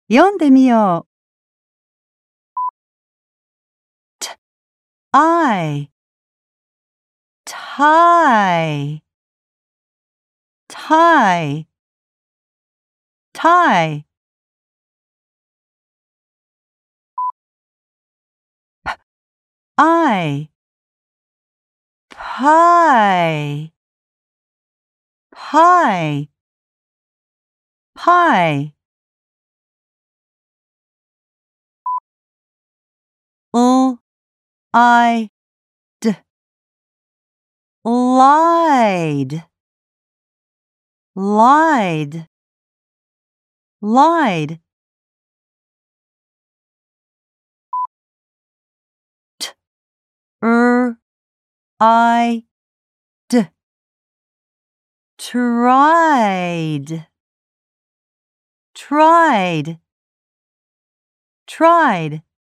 読んでみよう。I tie tie tie I pie pie pie I d lied lied lied I d tried tried tried